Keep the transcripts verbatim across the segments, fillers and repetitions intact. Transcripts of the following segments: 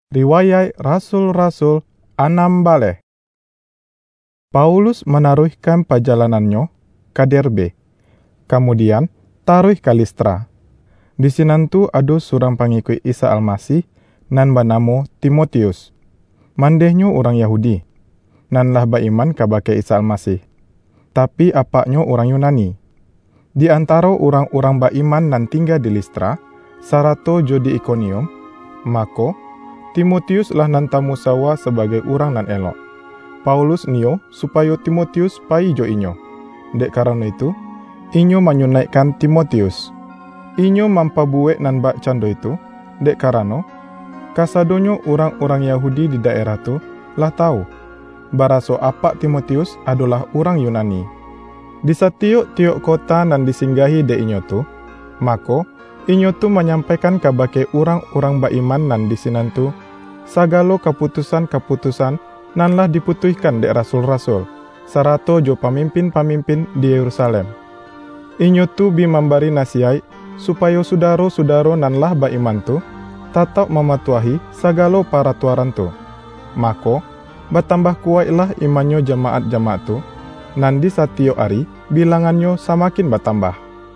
Riwayat Rasul-Rasul enam bale. Paulus menaruhkan perjalanannya ke Derbe, kemudian taruh ke Listra. Di sinantu ada seorang pengikut Isa Almasih nan bernama Timotius. Mandehnya orang Yahudi, nan lah beriman kabake Isa Almasih. Tapi apaknya orang Yunani. Di antara orang-orang beriman nan tinggal di Listra, sarato jo di Ikonium, maka Timotius lah nan tamu sawa sebagai orang nan elok. Paulus nio supaya Timotius pai jo inyo. Dek karena itu, inyo menyunaikkan Timotius. Inyo mampabuek nan bak cando itu, dek karena kasadonyo orang-orang Yahudi di daerah tu lah tahu baraso apak Timotius adalah orang Yunani. Di setiap-tiap kota nan disinggahi dek inyo tu, maka inyo tu menyampaikan kabake orang-orang beriman nan di sinantu sagalo keputusan-keputusan nan lah diputuskan dek rasul-rasul, sarato jo pamimpin-pamimpin di Yerusalem. Inyo tu bi memberi nasihat supaya sudaro-sudaro nan lah beriman tu tetap mematuhi sagalo peraturan tu. Maka bertambah kuatlah imannya jemaat-jemaat tu, nan di setiap hari bilangannya semakin bertambah.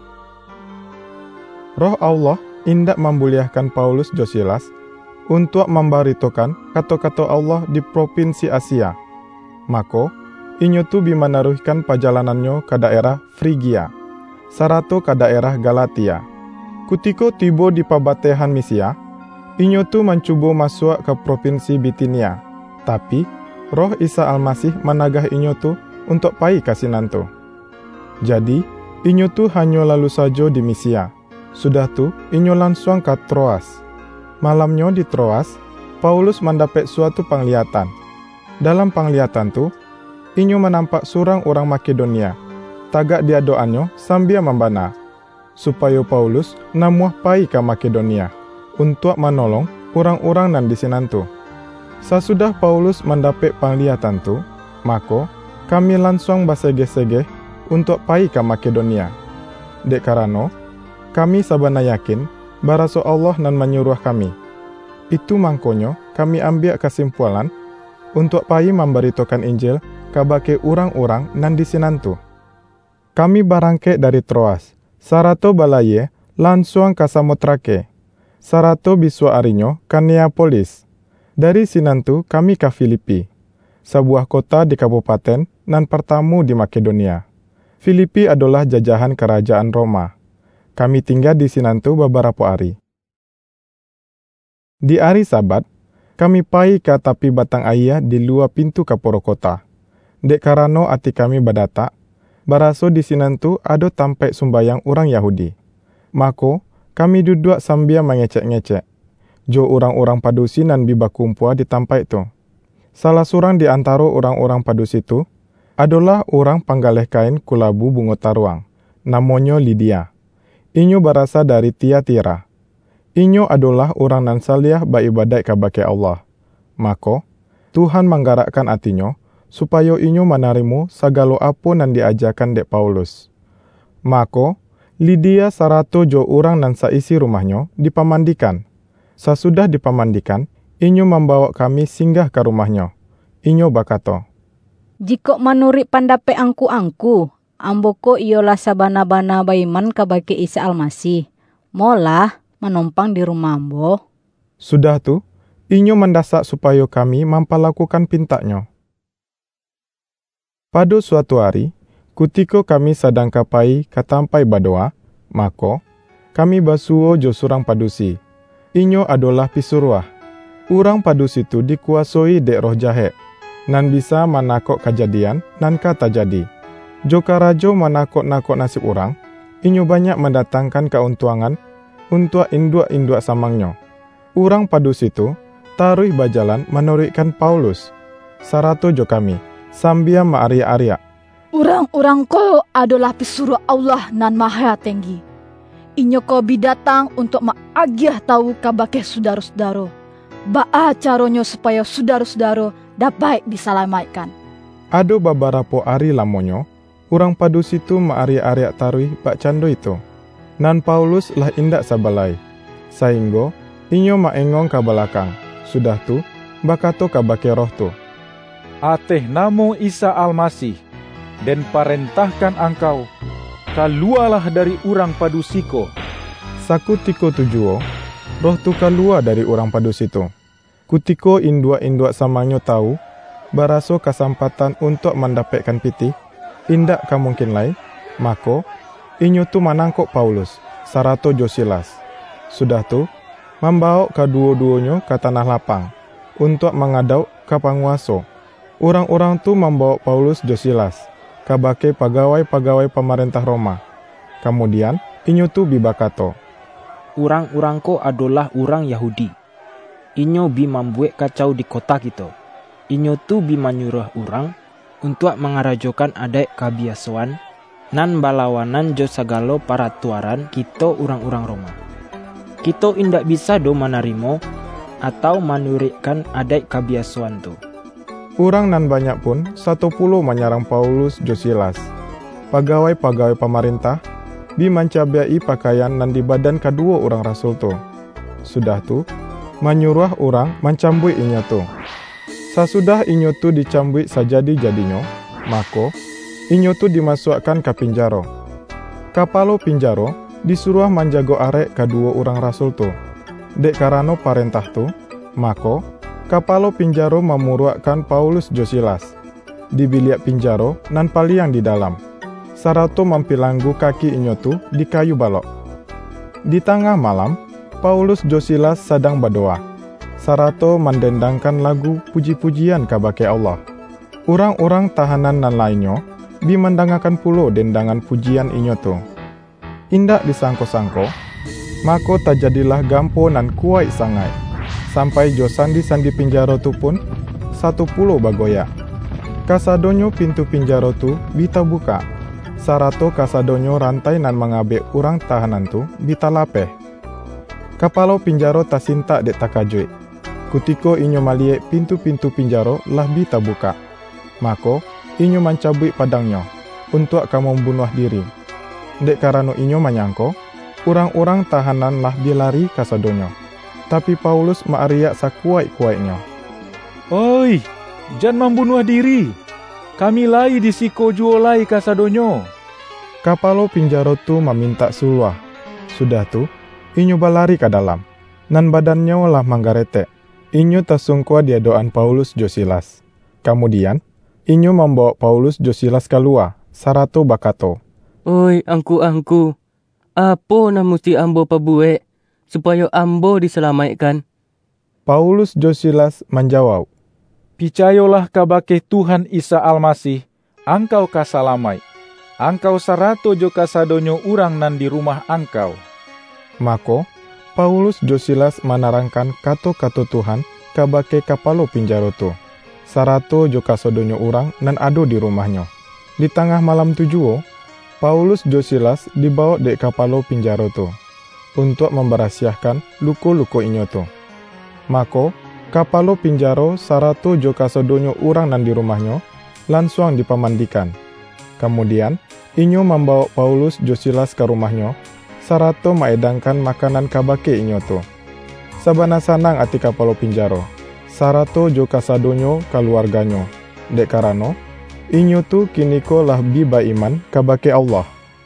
Roh Allah indak membuliahkan Paulus jo Silas untuk memberitakan kata-kata Allah di provinsi Asia. Maka, inyo tu bi menaruhkan perjalanannya ke daerah Frigia, sarato ke daerah Galatia. Kutiko tiba di pabatehan Misia, inyo tu mencuba masuk ke provinsi Bitinia. Tapi, roh Isa Almasih menagah inyo tu untuk pai ke sinanto. Jadi, inyo tu hanya lalu saja di Misia. Sudah tu, inyo langsung ke Troas. Malamnya di Troas, Paulus mendapat suatu penglihatan. Dalam penglihatan tu, inyo menampak seorang orang Makedonia. Tagak dia doanya sambil membana, supaya Paulus namuah pai ke Makedonia untuk menolong orang-orang nan di sinantu. Sesudah Paulus mendapat penglihatan tu, maka kami langsung bersegeh-segeh untuk pai ke Makedonia. Dek karena kami sabana yakin baraso Allah nan menyuruh kami. Itu mangkonyo kami ambil kesimpulan untuk pai memberitakan Injil kabake orang-orang nan di sinantu. Kami barangke dari Troas, sarato balaye langsung ke Samotrake, sarato biswa arinyo ke Neapolis. Dari sinantu kami ke Filipi, sebuah kota di kabupaten nan pertama di Makedonia. Filipi adalah jajahan kerajaan Roma. Kami tinggal di sinantu beberapa hari. Di hari Sabat, kami pai ke tapi batang ayah di luar pintu kaporo kota. Dek karano ati kami badatak, baraso di sinantu ada tampai sumbayang orang Yahudi. Maka, kami duduk sambil mengecek-ngecek. Jo orang-orang padusi nan biba kumpul di tampai itu. Salah seorang di antara orang-orang padusi itu adalah orang panggaleh kain kulabu bunga taruang. Namanya Lydia. Inyo berasal dari Tiatira. Inyo adalah orang nan salih beribadat kabake Allah. Maka, Tuhan menggerakkan hatinya supaya inyo menarimu segala apa nan diajarkan dek Paulus. Maka, Lydia sarato jo orang nan saisi rumahnya dipamandikan. Sesudah dipamandikan, inyo membawa kami singgah ke rumahnya. Inyo berkata, "Jika menurut pendapat angku-angku, amboko ialah sabana-bana baiman kabake Isa Almasih. Molah menumpang di rumah ambo." Sudah tu, inyo mendasak supaya kami mempelakukan pintaknya. Pada suatu hari, kutiko kami sedang kapai ke tampai badoa, maka kami basuo jo surang padusi. Inyo adalah pisuruah. Urang padusi itu dikuasai dek roh jahat, nan bisa menakok kejadian nan kata jadi. Joka rajo menakok-nakok nasib orang, inyo banyak mendatangkan keuntungan untuk induk-induk samangnya. Urang padus itu taruh bajalan menurutkan Paulus, sarato jo kami, sambil maaria-aria. Orang-orang ko adalah pisuruh Allah nan maha tinggi. Inyo ko bidatang untuk maagiah tahu kabake sudaro-sudaro. Baa caronyo supaya sudaro-sudaro dapat diselamatkan. Ada beberapa hari lamonyo, orang padus itu maaria-aria taruh bak cando itu. Nan Paulus lah indak sabalai. Sehingga inyo maengong ke belakang, Sudah tu, bakato kabake roh tu, Ateh namo Isa Almasih, dan parentahkan angkau, kalualah dari urang padusiko. Sakutiko tujuo, roh tu kalua dari urang padus itu. Kutiko indua-indua samanyo tahu, baraso kesempatan untuk mendapatkan piti, indak kamungkin lai, mako, inyo tu manangkok Paulus, sarato Josilas. Sudah tu, membawa kedua-duanya ke tanah lapang, untuk mengadau ke panguaso. Orang-orang tu membawa Paulus Josilas, kabake pegawai-pegawai pemerintah Roma. Kemudian, inyo tu bibakato, Urang-urangko adalah urang Yahudi. Inyo bi membuat kacau di kota kita. Inyo tu bi menyuruh orang untuk mengarajokan adat kebiasaan nan balawanan jo segala peraturan kita orang-orang Roma. Kita indak bisa do menerima atau menurutkan adat kebiasaan tu. Urang nan banyak pun satu puluh menyerang Paulus Josilas. Pegawai-pegawai pemerintah bi mencabai pakaian nan di badan kedua orang rasul tu. Sudah tu, menyuruh orang mencambui inyo tu. Sesudah inyo tu dicambui sajadi-jadinyo, mako inyo tu dimasukkan ke pinjaro. Kapalo pinjaro disuruh menjago arek kedua orang rasul tu. Dek karano parentah tu, mako kapalo pinjaro memuruakkan Paulus Josilas di bilik pinjaro nan paliang di dalam. Sarato mampilanggu kaki inyo tu di kayu balok. Di tengah malam, Paulus Josilas sedang berdoa. Sarato mendendangkan lagu puji-pujian kabake Allah. Orang-orang tahanan nan lainnya bi mendengarkan pulo dendangan pujian inyo tu. Indak disangko-sangko, mako tajadilah gampo nan kuai sangai. Sampai jo sandi-sandi pinjaro tu pun satu pulo bagoyak. Kasadonyo pintu pinjaro tu bita buka. Sarato kasadonyo rantai nan mengabe orang tahanan tu bita lapeh. Kapalo pinjaro tasinta dek takajui. Kutiko inyo maliek pintu-pintu pinjaro lah bita buka. Mako, inyo mencabui padangnya untuk kamu membunuh diri. Dek karano inyo menyangko, orang-orang tahanan lah bilari kasadonyo. Tapi Paulus maariak sakuai-kuainya. Oi, jangan membunuh diri. Kami lai disiko juolai kasadonyo. Kapalo pinjaro tu meminta suluah. Sudah tu, inyo balari ke dalam. Nan badannya lah manggaretek. Inyo tersungkua dia doan Paulus Josilas. Kemudian, inyo membawa Paulus Josilas keluar. Sarato bakato, Oi, angku-angku. Apa nak mesti ambo pabuek supaya ambo diselamatkan? Paulus Josilas menjawab, Picayolah kabake Tuhan Isa Almasih, angkau kasalamai. Angkau sarato jo kasadonyo urang nan di rumah angkau. Mako, Paulus Josilas menerangkan kato-kato Tuhan kabake kapalo pinjaro tu. Sarato jo kasadonyo urang nan ado di rumahnya. Di tengah malam tujuo, Paulus Josilas dibawa dek kapalo pinjaro tu untuk memberasiahkan luko-luko inyo tu. Mako, kapalo pinjaro sarato jo kasadonyo urang nan di rumahnya langsung dipamandikan. Kemudian, inyo membawa Paulus Josilas ke rumahnya, sarato maedangkan makanan kabake inyo tu. Sabana sanang ati kapalo pinjaro, sarato jo kasadonyo keluarganyo. Dek karano, inyo tu kiniko lah biba iman kabake Allah.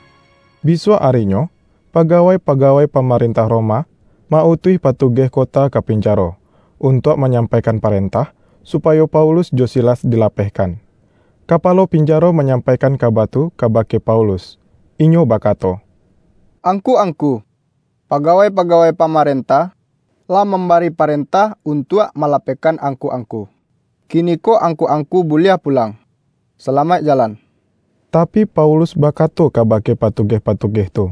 Biswa arinyo, pegawai-pegawai pemerintah Roma mautui patugeh kota ke pinjaro untuk menyampaikan perintah supaya Paulus Josilas dilapehkan. Kapalo pinjaro menyampaikan kabatu kabake Paulus. Inyo bakato, Angku-angku, pegawai-pegawai pemerintah lah memberi perintah untuk melapehkan angku-angku. Kiniko angku-angku boleh pulang. Selamat jalan. Tapi Paulus bakato kabake patugeh-patugeh tu,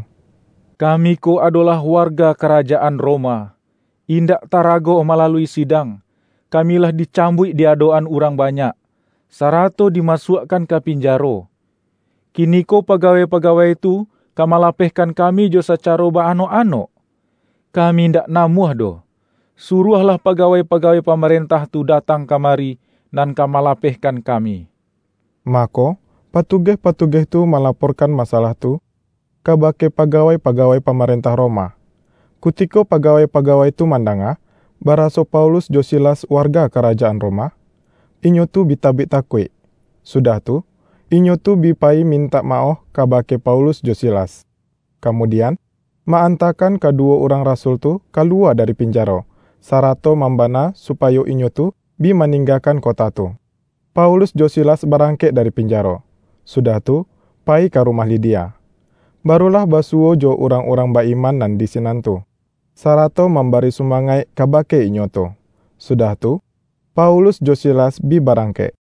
Kami ko adalah warga kerajaan Roma. Indak tarago melalui sidang. Kamilah dicambui di adoan urang banyak. Sarato dimasukkan ke pinjaro. Kiniko pegawai-pegawai itu kamalapehkan kami jo secara baano-ano. Kami ndak namuh do. Suruhlah pegawai-pegawai pemerintah tu datang kamari dan kamalapehkan kami. Mako, patugeh-patugeh tu melaporkan masalah tu kabake pegawai-pegawai pemerintah Roma. Kutiko pegawai-pegawai tu mandanga, baraso Paulus jo Silas warga kerajaan Roma, inyo tu bitabik takui. Sudah tu, inyo tu bipai minta maoh kabake Paulus jo Silas. Kemudian, maantakan kedua orang rasul tu keluar dari pinjaro, sarato membana supaya inyo tu bi meninggalkan kota tu. Paulus jo Silas berangkat dari pinjaro. Sudah tu, pai ke rumah Lydia. Barulah basuo jo orang-orang baiman nan di sinan tu, sarato memberi sumangai kabake inyo tu. Sudah tu, Paulus jo Silas bi barangke.